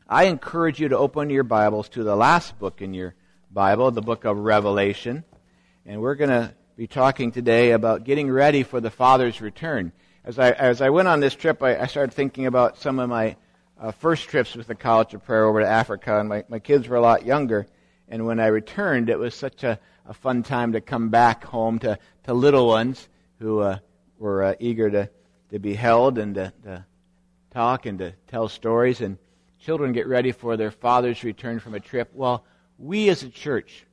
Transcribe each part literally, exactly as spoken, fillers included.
I encourage you to open your Bibles to the last book in your Bible, the book of Revelation. And we're going to be talking today about getting ready for the Father's return. As I as I went on this trip, I, I started thinking about some of my uh, first trips with the College of Prayer over to Africa, and my, my kids were a lot younger. And when I returned, it was such a, a fun time to come back home to, to little ones who uh, were uh, eager to, to be held and to, to talk and to tell stories. And children get ready for their father's return from a trip. Well, we as a church,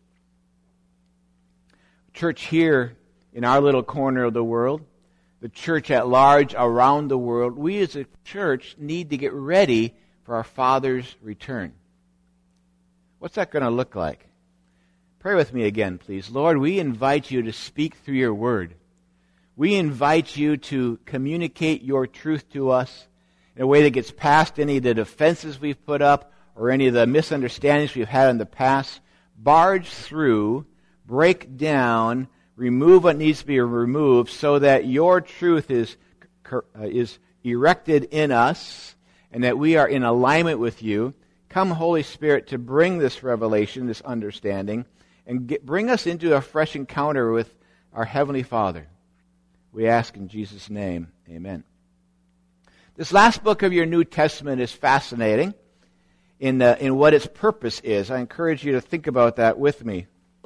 church here in our little corner of the world, the church at large around the world, we as a church need to get ready for our Father's return. What's that going to look like? Pray with me again, please. Lord, we invite you to speak through your word. We invite you to communicate your truth to us in a way that gets past any of the defenses we've put up or any of the misunderstandings we've had in the past. Barge through, break down, remove what needs to be removed so that your truth is, is erected in us and that we are in alignment with you. Come, Holy Spirit, to bring this revelation, this understanding, and get, bring us into a fresh encounter with our Heavenly Father. We ask in Jesus' name, amen. This last book of your New Testament is fascinating in, the, in what its purpose is. I encourage you to think about that with me.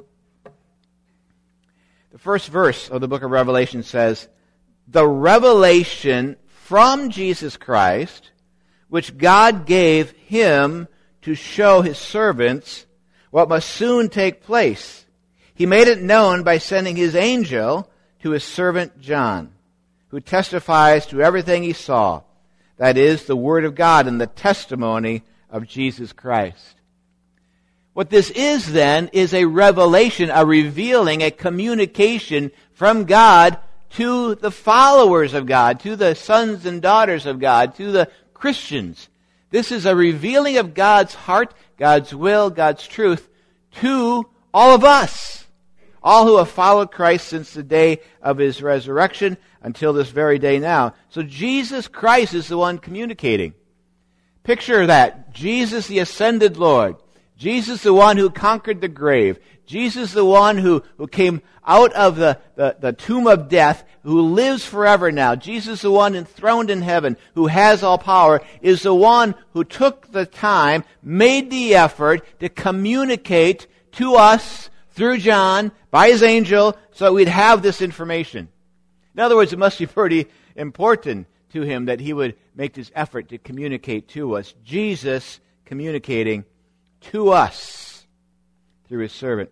The first verse of the book of Revelation says, "The revelation from Jesus Christ, which God gave him to show his servants what must soon take place. He made it known by sending his angel to his servant John, who testifies to everything he saw, that is, the word of God and the testimony of Jesus Christ." What this is then is a revelation, a revealing, a communication from God to the followers of God, to the sons and daughters of God, to the Christians. This is a revealing of God's heart, God's will, God's truth to all of us, all who have followed Christ since the day of his resurrection until this very day now. So Jesus Christ is the one communicating. Picture that. Jesus, the ascended Lord. Jesus, the one who conquered the grave. Jesus, the one who, who came out of the, the, the tomb of death, who lives forever now. Jesus, the one enthroned in heaven, who has all power, is the one who took the time, made the effort to communicate to us through John, by his angel, so that we'd have this information. In other words, it must be pretty important to him that he would make this effort to communicate to us. Jesus communicating to us through his servant,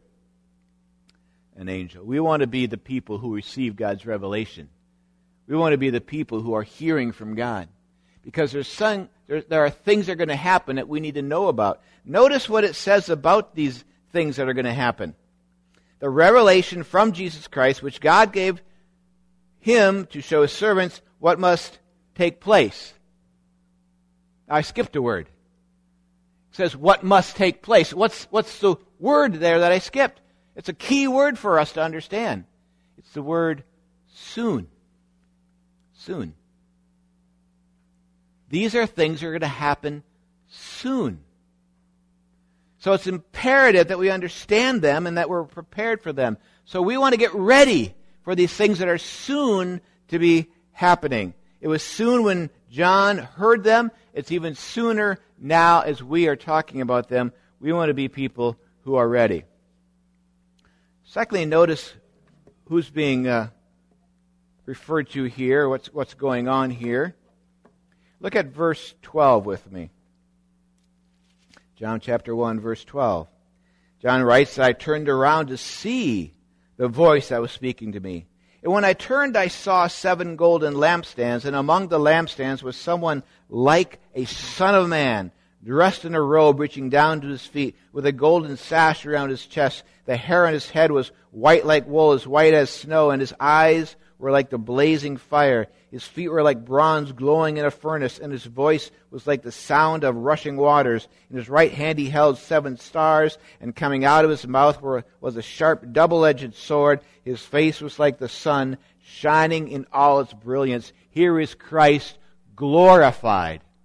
an angel. We want to be the people who receive God's revelation. We want to be the people who are hearing from God. Because there's some, there, there are things that are going to happen that we need to know about. Notice what it says about these things that are going to happen. The revelation from Jesus Christ, which God gave him to show his servants what must take place. I skipped a word. It says what must take place. What's, what's the word there that I skipped? It's a key word for us to understand. It's the word soon. Soon. These are things that are going to happen soon. So it's imperative that we understand them and that we're prepared for them. So we want to get ready for these things that are soon to be happening. It was soon when John heard them. It's even sooner now as we are talking about them. We want to be people who are ready. Secondly, notice who's being uh, referred to here, what's, what's going on here. Look at verse twelve with me. John chapter one, verse twelve. John writes, "I turned around to see the voice that was speaking to me. And when I turned, I saw seven golden lampstands, and among the lampstands was someone like a son of man, dressed in a robe reaching down to his feet, with a golden sash around his chest. The hair on his head was white like wool, as white as snow, and his eyes were like the blazing fire. His feet were like bronze glowing in a furnace, and his voice was like the sound of rushing waters. In his right hand he held seven stars, and coming out of his mouth were, was a sharp double-edged sword. His face was like the sun, shining in all its brilliance." Here is Christ glorified.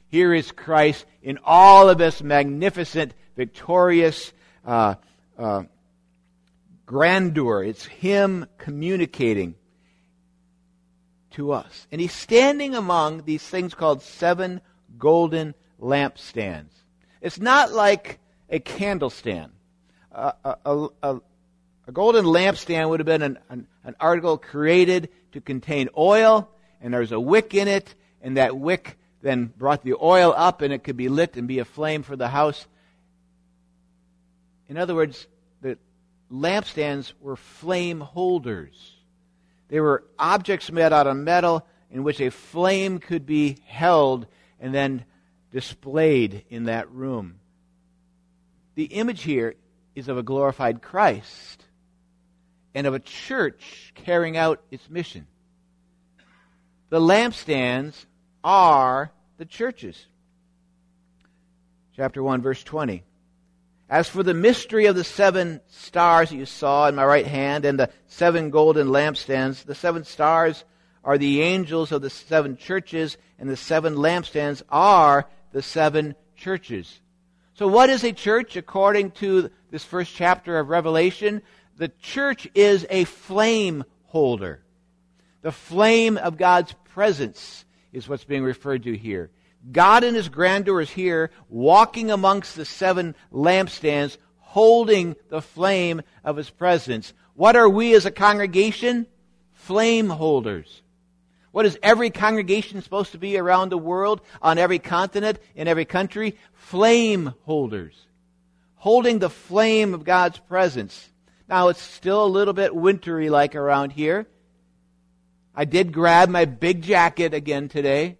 Here is Christ in all of his magnificent, victorious uh, uh, grandeur. It's him communicating to us. And he's standing among these things called seven golden lampstands. It's not like a candle stand. Uh, a, a, a, a golden lampstand would have been an, an, an article created to contain oil, and there's a wick in it, and that wick then brought the oil up, and it could be lit and be a flame for the house. In other words, the lampstands were flame holders. They were objects made out of metal in which a flame could be held and then displayed in that room. The image here is of a glorified Christ and of a church carrying out its mission. The lampstands are the churches. Chapter one, verse twenty. As for the mystery of the seven stars that you saw in my right hand and the seven golden lampstands, the seven stars are the angels of the seven churches, and the seven lampstands are the seven churches. So what is a church according to this first chapter of Revelation? The church is a flame holder. The flame of God's presence is what's being referred to here. God in his grandeur is here, walking amongst the seven lampstands, holding the flame of his presence. What are we as a congregation? Flame holders. What is every congregation supposed to be around the world, on every continent, in every country? Flame holders. Holding the flame of God's presence. Now, it's still a little bit wintry like around here. I did grab my big jacket again today.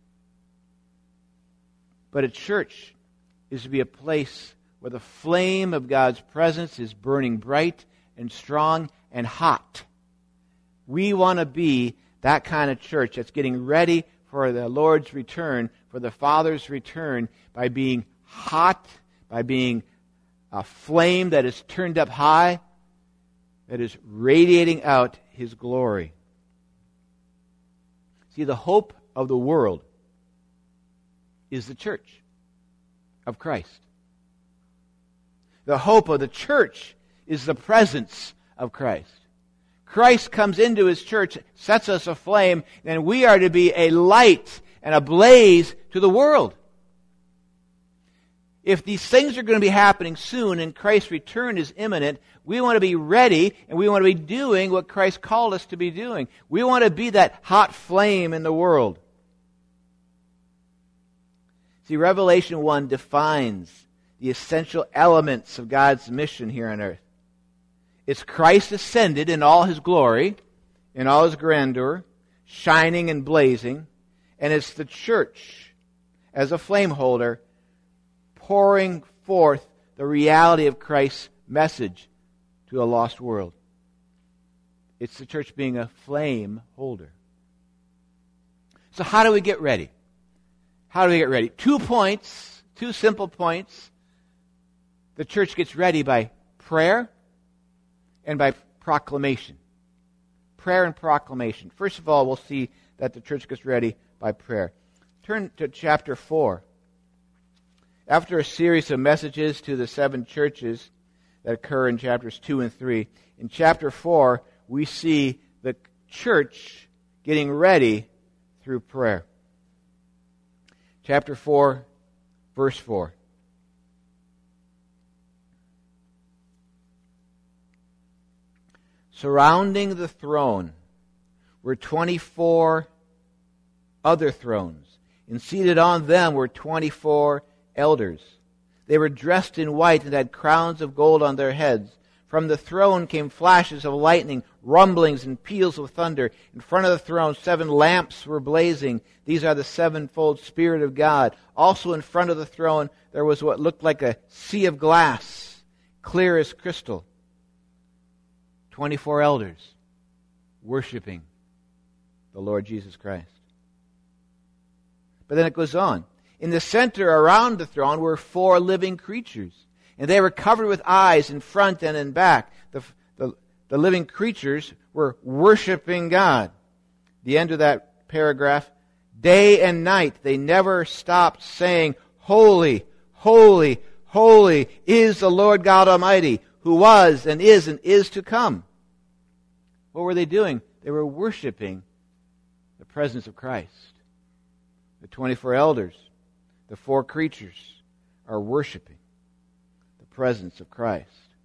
But a church is to be a place where the flame of God's presence is burning bright and strong and hot. We want to be that kind of church that's getting ready for the Lord's return, for the Father's return, by being hot, by being a flame that is turned up high, that is radiating out his glory. See, the hope of the world is the church of Christ. The hope of the church is the presence of Christ. Christ comes into his church, sets us aflame, and we are to be a light and a blaze to the world. If these things are going to be happening soon and Christ's return is imminent, we want to be ready and we want to be doing what Christ called us to be doing. We want to be that hot flame in the world. See, Revelation one defines the essential elements of God's mission here on earth. It's Christ ascended in all his glory, in all his grandeur, shining and blazing, and it's the church as a flame holder pouring forth the reality of Christ's message to a lost world. It's the church being a flame holder. So how do we get ready? How do we get ready? Two points, two simple points. The church gets ready by prayer and by proclamation. Prayer and proclamation. First of all, we'll see that the church gets ready by prayer. Turn to chapter four. After a series of messages to the seven churches that occur in chapters two and three, in chapter four, we see the church getting ready through prayer. Chapter four, verse four. Surrounding the throne were twenty-four other thrones, and seated on them were twenty-four elders. They were dressed in white and had crowns of gold on their heads. From the throne came flashes of lightning, rumblings, and peals of thunder. In front of the throne, seven lamps were blazing. These are the sevenfold Spirit of God. Also in front of the throne, there was what looked like a sea of glass, clear as crystal. Twenty-four elders worshiping the Lord Jesus Christ. But then it goes on. In the center around the throne were four living creatures, and they were covered with eyes in front and in back. The, the, the living creatures were worshiping God. The end of that paragraph, Day and night they never stopped saying, Holy, holy, holy is the Lord God Almighty, who was and is and is to come. What were they doing? They were worshiping the presence of Christ. The twenty-four elders, the four creatures, are worshiping the presence of Christ.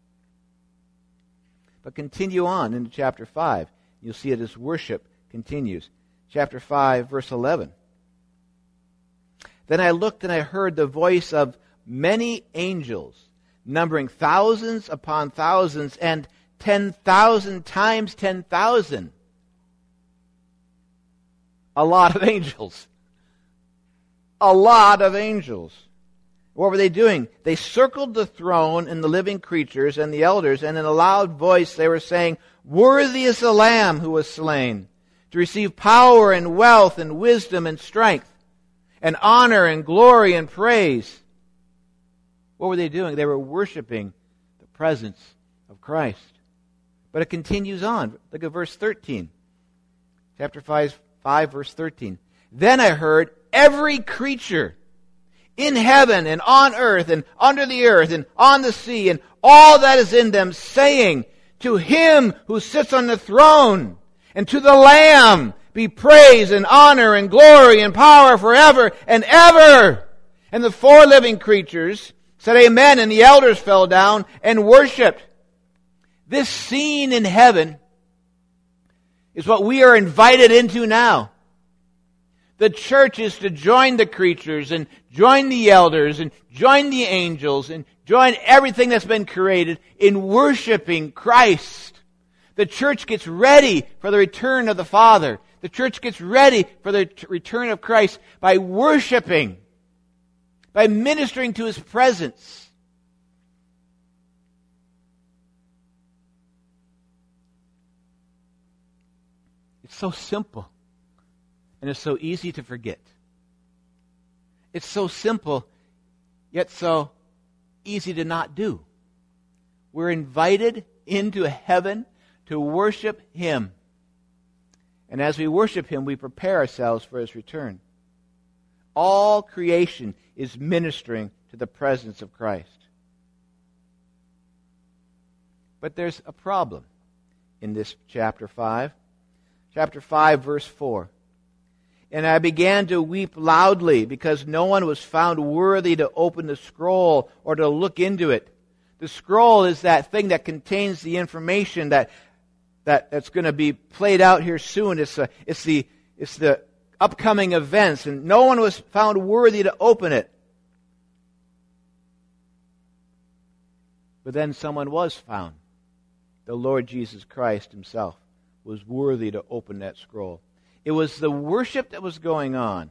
But continue on into chapter five. You'll see it as worship continues. Chapter five, verse eleven. Then I looked and I heard the voice of many angels, numbering thousands upon thousands and ten thousand times ten thousand. A lot of angels. A lot of angels. What were they doing? They circled the throne and the living creatures and the elders, and in a loud voice they were saying, Worthy is the Lamb who was slain, to receive power and wealth and wisdom and strength, and honor and glory and praise. What were they doing? They were worshiping the presence of Christ. But it continues on. Look at verse thirteen. Chapter five, five verse thirteen. Then I heard every creature in heaven and on earth and under the earth and on the sea and all that is in them, saying, To him who sits on the throne and to the Lamb be praise and honor and glory and power forever and ever. And the four living creatures said amen, and the elders fell down and worshipped. This scene in heaven is what we are invited into now. The church is to join the creatures and join the elders and join the angels and join everything that's been created in worshiping Christ. The church gets ready for the return of the Father. The church gets ready for the return of Christ by worshiping, by ministering to His presence. It's so simple. And it's so easy to forget. It's so simple, yet so easy to not do. We're invited into heaven to worship Him. And as we worship Him, we prepare ourselves for His return. All creation is ministering to the presence of Christ. But there's a problem in this chapter five. Chapter five, verse four. And I began to weep loudly because no one was found worthy to open the scroll or to look into it. The scroll is that thing that contains the information that, that that's going to be played out here soon. It's, a, it's, the, it's the upcoming events, and no one was found worthy to open it. But then someone was found. The Lord Jesus Christ Himself was worthy to open that scroll. It was the worship that was going on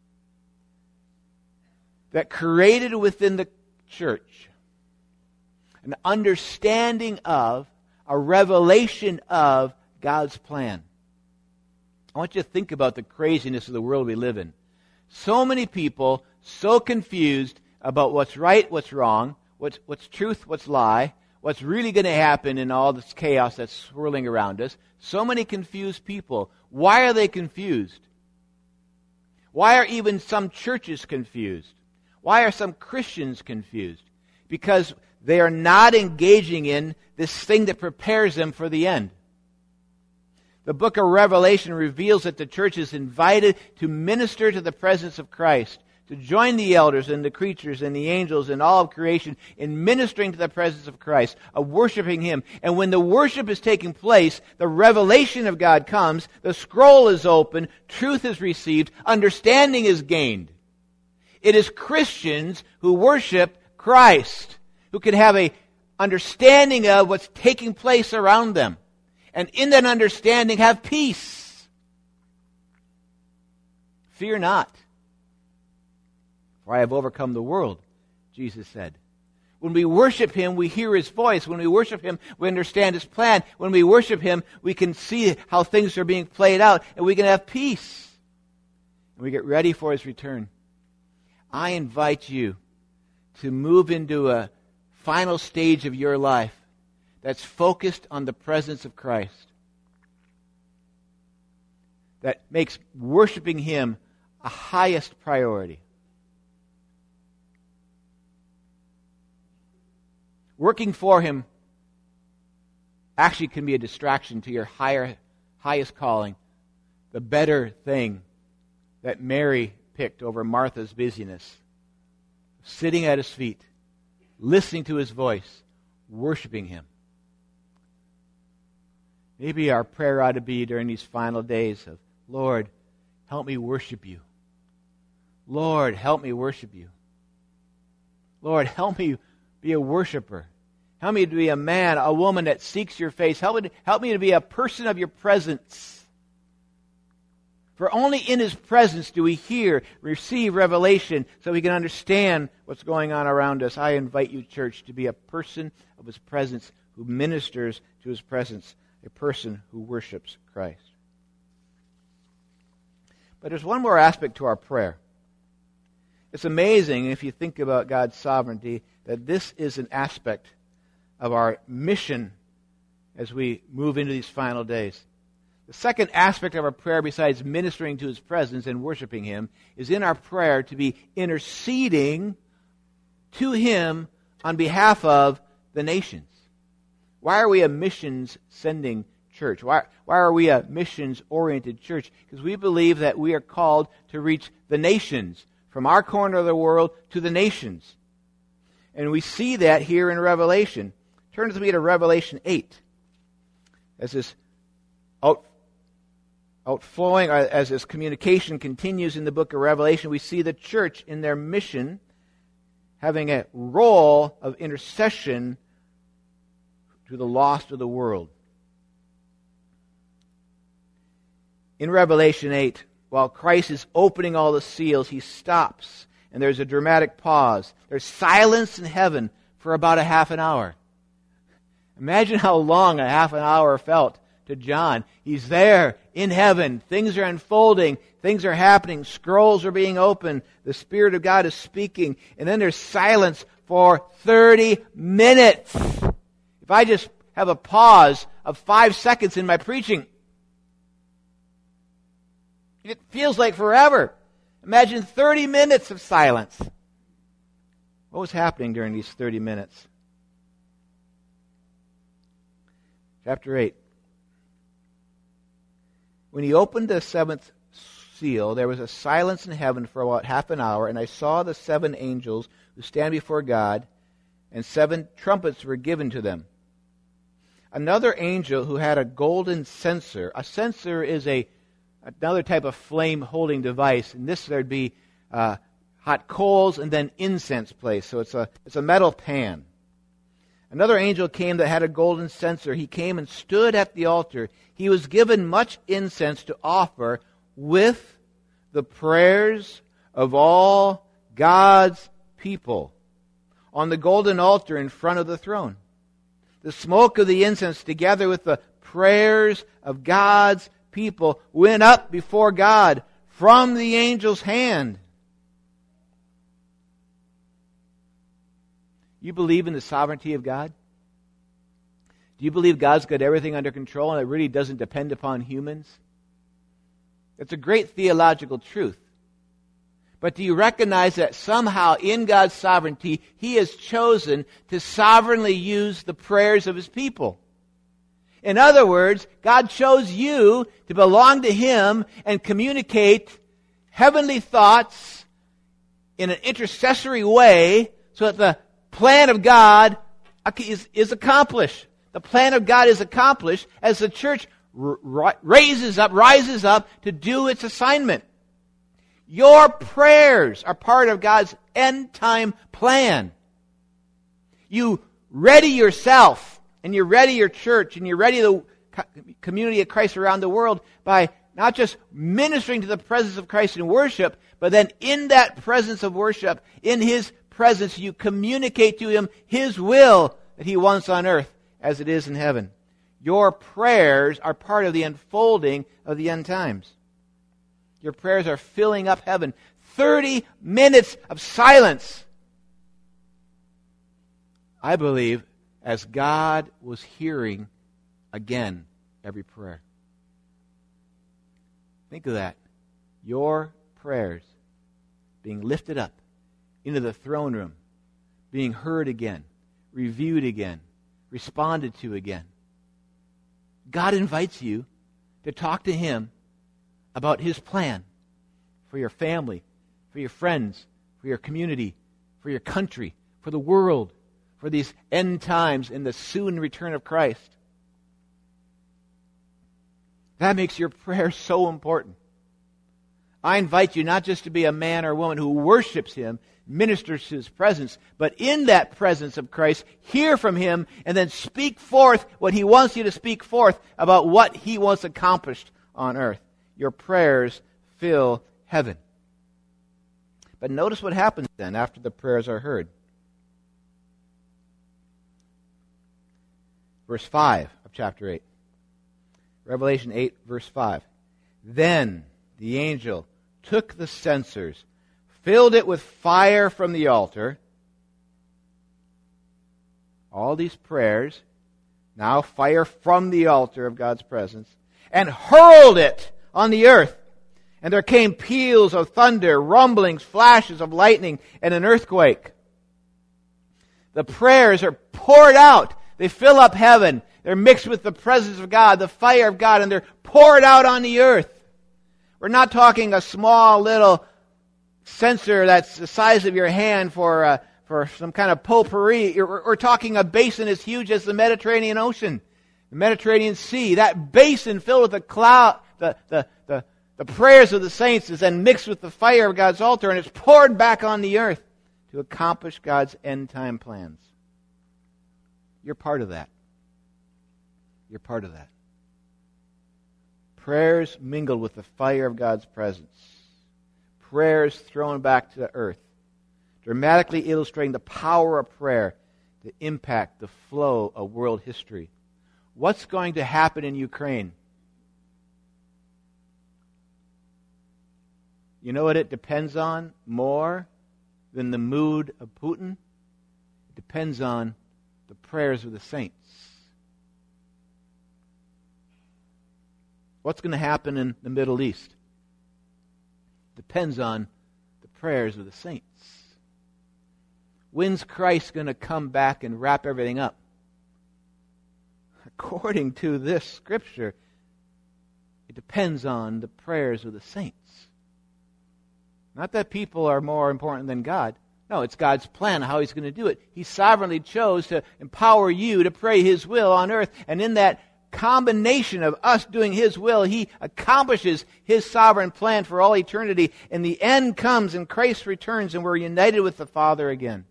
that created within the church an understanding of, a revelation of God's plan. I want you to think about the craziness of the world we live in. So many people, so confused about what's right, what's wrong, what's, what's truth, what's lie, what's really going to happen in all this chaos that's swirling around us. So many confused people. Why are they confused? Why are even some churches confused? Why are some Christians confused? Because they are not engaging in this thing that prepares them for the end. The book of Revelation reveals that the church is invited to minister to the presence of Christ, to join the elders and the creatures and the angels and all of creation in ministering to the presence of Christ, of worshiping Him. And when the worship is taking place, the revelation of God comes, the scroll is opened, truth is received, understanding is gained. It is Christians who worship Christ, who can have a understanding of what's taking place around them. And in that understanding have peace. Fear not, for I have overcome the world, Jesus said. When we worship Him, we hear His voice. When we worship Him, we understand His plan. When we worship Him, we can see how things are being played out, and we can have peace. And we get ready for His return. I invite you to move into a final stage of your life that's focused on the presence of Christ, that makes worshiping Him a highest priority. Working for Him actually can be a distraction to your higher, highest calling, the better thing that Mary picked over Martha's busyness. Sitting at His feet, listening to His voice, worshiping Him. Maybe our prayer ought to be during these final days of, Lord, help me worship You. Lord, help me worship You. Lord, help me be a worshiper. Help me to be a man, a woman that seeks Your face. Help me to, help me to be a person of Your presence. For only in His presence do we hear, receive revelation, so we can understand what's going on around us. I invite you, church, to be a person of His presence who ministers to His presence, a person who worships Christ. But there's one more aspect to our prayer. It's amazing, if you think about God's sovereignty, that this is an aspect of our mission as we move into these final days. The second aspect of our prayer, besides ministering to His presence and worshiping Him, is in our prayer to be interceding to Him on behalf of the nations. Why are we a missions-sending church? Why, why are we a missions-oriented church? Because we believe that we are called to reach the nations, from our corner of the world to the nations. And we see that here in Revelation. Turn with me to Revelation eight. As this out, outflowing, as this communication continues in the book of Revelation, we see the church in their mission having a role of intercession to the lost of the world. In Revelation eight, while Christ is opening all the seals, He stops, and there's a dramatic pause. There's silence in heaven for about a half an hour. Imagine how long a half an hour felt to John. He's there in heaven. Things are unfolding. Things are happening. Scrolls are being opened. The Spirit of God is speaking. And then there's silence for thirty minutes. If I just have a pause of five seconds in my preaching, it feels like forever. Imagine thirty minutes of silence. What was happening during these thirty minutes? Chapter eight. When He opened the seventh seal, there was a silence in heaven for about half an hour, and I saw the seven angels who stand before God, and seven trumpets were given to them. Another angel who had a golden censer. A censer is a another type of flame-holding device. In this, there'd be uh, hot coals and then incense placed. So it's a it's a metal pan. Another angel came that had a golden censer. He came and stood at the altar. He was given much incense to offer with the prayers of all God's people on the golden altar in front of the throne. The smoke of the incense, together with the prayers of God's people, went up before God from the angel's hand. You believe in the sovereignty of God? Do you believe God's got everything under control and it really doesn't depend upon humans? It's a great theological truth. But do you recognize that somehow in God's sovereignty, He has chosen to sovereignly use the prayers of His people? In other words, God chose you to belong to Him and communicate heavenly thoughts in an intercessory way so that the plan of God is, is accomplished. The plan of God is accomplished as the church r- raises up, rises up to do its assignment. Your prayers are part of God's end-time plan. You ready yourself, and you ready your church, and you ready the community of Christ around the world by not just ministering to the presence of Christ in worship, but then in that presence of worship, in His presence, you communicate to Him His will that He wants on earth as it is in heaven. Your prayers are part of the unfolding of the end times. Your prayers are filling up heaven. Thirty minutes of silence. I believe as God was hearing again every prayer. Think of that. Your prayers being lifted up into the throne room, being heard again, reviewed again, responded to again. God invites you to talk to Him about His plan for your family, for your friends, for your community, for your country, for the world, for these end times and the soon return of Christ. That makes your prayer so important. I invite you not just to be a man or woman who worships Him, ministers to His presence, but in that presence of Christ, hear from Him and then speak forth what He wants you to speak forth about what He wants accomplished on earth. Your prayers fill heaven. But notice what happens then after the prayers are heard. Verse five of chapter eight. Revelation eight, verse five. Then the angel took the censers, filled it with fire from the altar. All these prayers, now fire from the altar of God's presence, and hurled it on the earth. And there came peals of thunder, rumblings, flashes of lightning, and an earthquake. The prayers are poured out. They fill up heaven. They're mixed with the presence of God, the fire of God, and they're poured out on the earth. We're not talking a small little censer that's the size of your hand for uh, for some kind of potpourri. We're, we're talking a basin as huge as the Mediterranean Ocean, the Mediterranean Sea. That basin filled with the cloud, the the the, the prayers of the saints is then mixed with the fire of God's altar, and it's poured back on the earth to accomplish God's end time plans. You're part of that. You're part of that. Prayers mingled with the fire of God's presence. Prayers thrown back to the earth. Dramatically illustrating the power of prayer to impact the flow of world history. What's going to happen in Ukraine? You know what it depends on more than the mood of Putin? It depends on the prayers of the saints. What's going to happen in the Middle East? Depends on the prayers of the saints. When's Christ going to come back and wrap everything up? According to this scripture, it depends on the prayers of the saints. Not that people are more important than God. No, it's God's plan how He's going to do it. He sovereignly chose to empower you to pray His will on earth, and in that combination of us doing His will, He accomplishes His sovereign plan for all eternity, and the end comes and Christ returns and we're united with the Father again.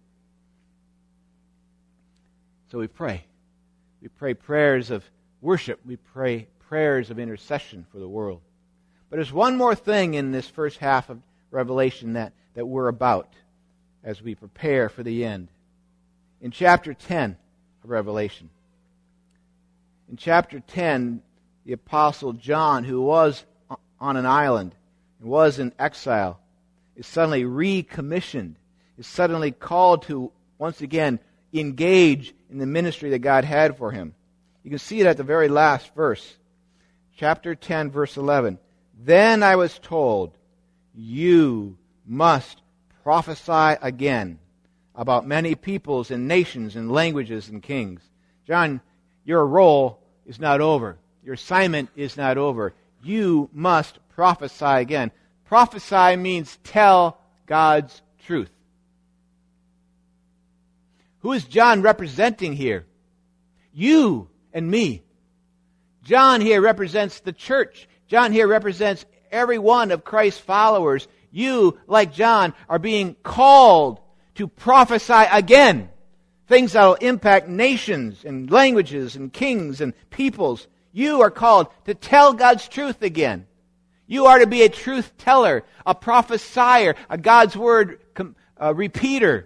So we pray. We pray prayers of worship. We pray prayers of intercession for the world. But there's one more thing in this first half of Revelation that, that we're about as we prepare for the end. In chapter ten of Revelation, In chapter ten, the Apostle John, who was on an island and was in exile, is suddenly recommissioned, is suddenly called to, once again, engage in the ministry that God had for him. You can see it at the very last verse. Chapter ten, verse eleven. Then I was told, you must prophesy again about many peoples and nations and languages and kings. John, your role is not over. Your assignment is not over. You must prophesy again. Prophesy means tell God's truth. Who is John representing here? You and me. John here represents the church. John here represents every one of Christ's followers. You, like John, are being called to prophesy again. Things that will impact nations and languages and kings and peoples. You are called to tell God's truth again. You are to be a truth teller, a prophesier, a God's word uh, repeater.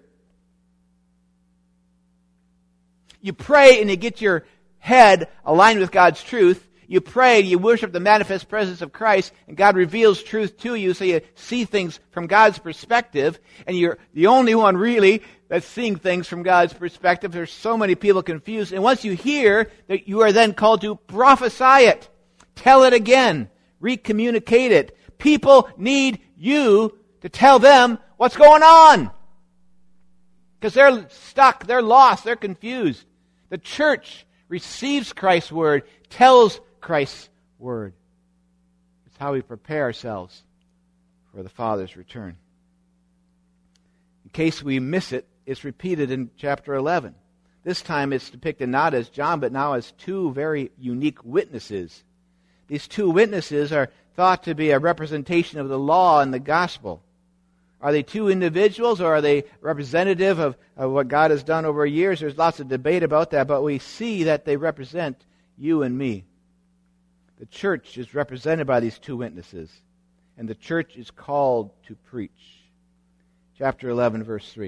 You pray and you get your head aligned with God's truth. You pray, you worship the manifest presence of Christ, and God reveals truth to you so you see things from God's perspective, and you're the only one really that's seeing things from God's perspective. There's so many people confused. And once you hear, that you are then called to prophesy it. Tell it again. Recommunicate it. People need you to tell them what's going on. Because they're stuck, they're lost, they're confused. The church receives Christ's word, tells Christ's word. It's how we prepare ourselves for the Father's return. In case we miss it, it's repeated in chapter eleven. This time it's depicted not as John, but now as two very unique witnesses. These two witnesses are thought to be a representation of the law and the gospel. Are they two individuals, or are they representative of, of what God has done over years? There's lots of debate about that, but we see that they represent you and me. The church is represented by these two witnesses, and the church is called to preach. Chapter eleven, verse three.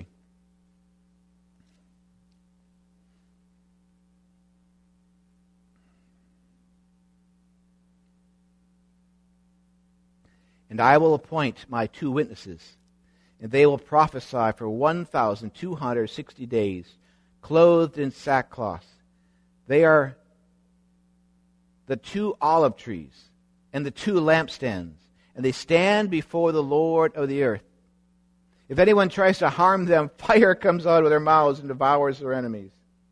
And I will appoint my two witnesses, and they will prophesy for one thousand two hundred sixty days, clothed in sackcloth. They are the two olive trees and the two lampstands, and they stand before the Lord of the earth. If anyone tries to harm them, fire comes out of their mouths and devours their enemies.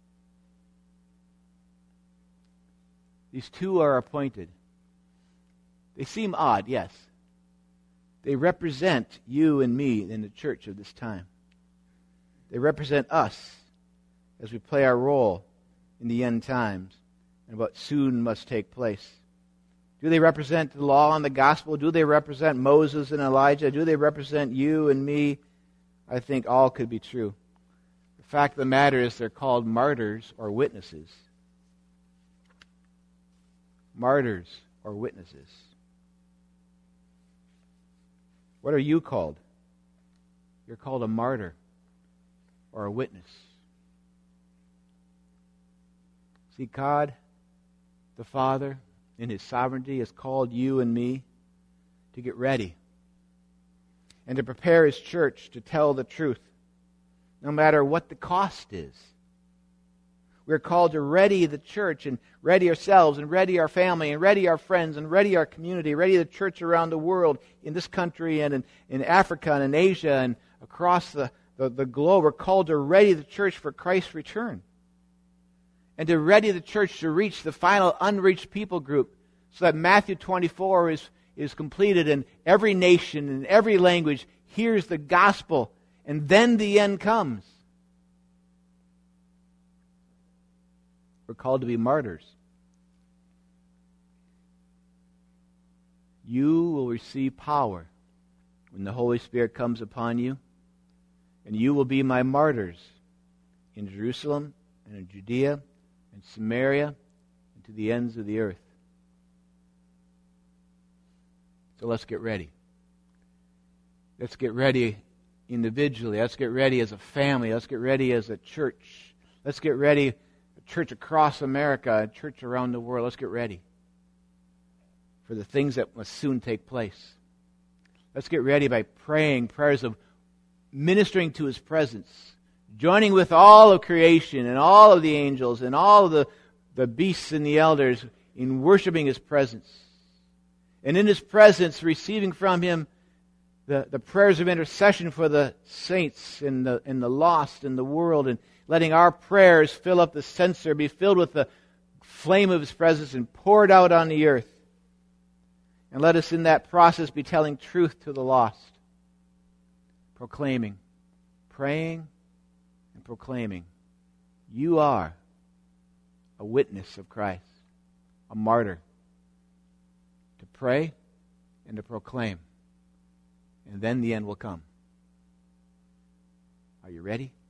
These two are appointed. They seem odd, yes. They represent you and me in the church of this time. They represent us as we play our role in the end times and what soon must take place. Do they represent the law and the gospel? Do they represent Moses and Elijah? Do they represent you and me? I think all could be true. The fact of the matter is they're called martyrs or witnesses. Martyrs or witnesses. What are you called? You're called a martyr or a witness. See, God, the Father, in His sovereignty, has called you and me to get ready and to prepare His church to tell the truth, no matter what the cost is. We're called to ready the church and ready ourselves and ready our family and ready our friends and ready our community, ready the church around the world, in this country and in, in Africa and in Asia and across the, the, the globe. We're called to ready the church for Christ's return and to ready the church to reach the final unreached people group so that Matthew twenty-four is, is completed and every nation and every language hears the gospel, and then the end comes. We're called to be martyrs. You will receive power when the Holy Spirit comes upon you, and you will be my martyrs in Jerusalem and in Judea and Samaria and to the ends of the earth. So let's get ready. Let's get ready individually. Let's get ready as a family. Let's get ready as a church. Let's get ready, a church across America, a church around the world. Let's get ready for the things that must soon take place. Let's get ready by praying prayers of ministering to His presence, joining with all of creation and all of the angels and all of the, the beasts and the elders in worshiping His presence. And in His presence, receiving from Him the, the prayers of intercession for the saints and the, and the lost in the world, and letting our prayers fill up the censer, be filled with the flame of His presence and poured out on the earth. And let us in that process be telling truth to the lost, proclaiming, praying, and proclaiming. You are a witness of Christ, a martyr, to pray and to proclaim. And then the end will come. Are you ready?